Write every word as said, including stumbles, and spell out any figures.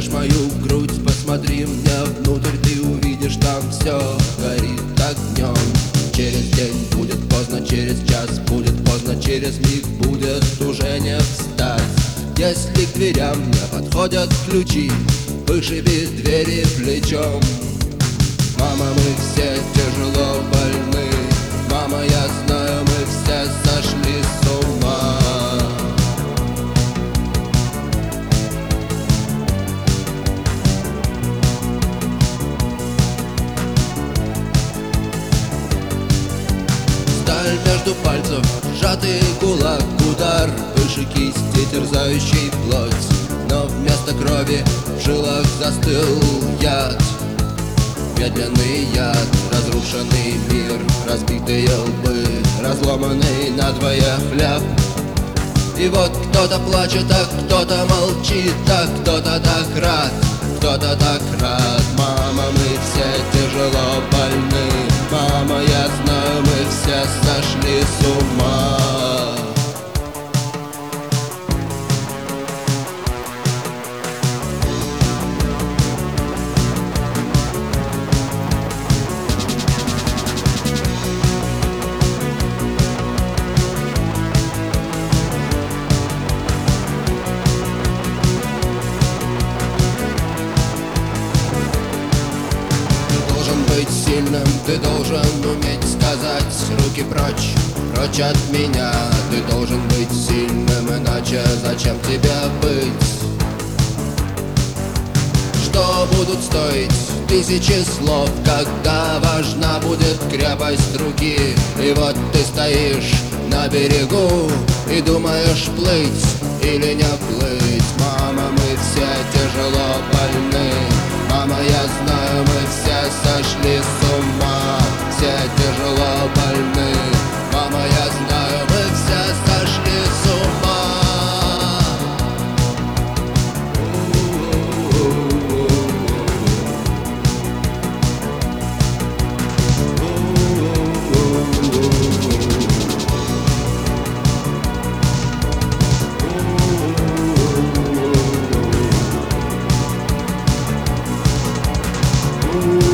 Узришь мою грудь, посмотри мне внутрь, ты увидишь, там все горит огнем. Через день будет поздно, через час будет поздно, через миг будет уже не встать. Если к дверям не подходят ключи, вышиби двери плечом. Мама, мы все тяжело больны, мама, я знаю, мы все сошли с ума. Сталь между пальцев, сжатый кулак, удар выше кисти, терзающий плоть. Но вместо крови в жилах застыл яд. Медленный яд, разрушенный мир, разбитые лбы, разломанный надвое хлеб. И вот кто-то плачет, а кто-то молчит, а кто-то так рад, кто-то так рад. Мама, мы все тяжело больны, мама, я знаю, мы все сошли с ума. Быть сильным, ты должен уметь сказать: руки прочь, прочь от меня. Ты должен быть сильным, иначе зачем тебе быть? Что будут стоить тысячи слов, когда важна будет крепость руки? И вот ты стоишь на берегу и думаешь, плыть или не плыть. Мама, мы все тяжело больны, мама, я знаю, мы все сошли с ума. Все тяжело больны, мама, я знаю, мы все сошли с ума. Ooh.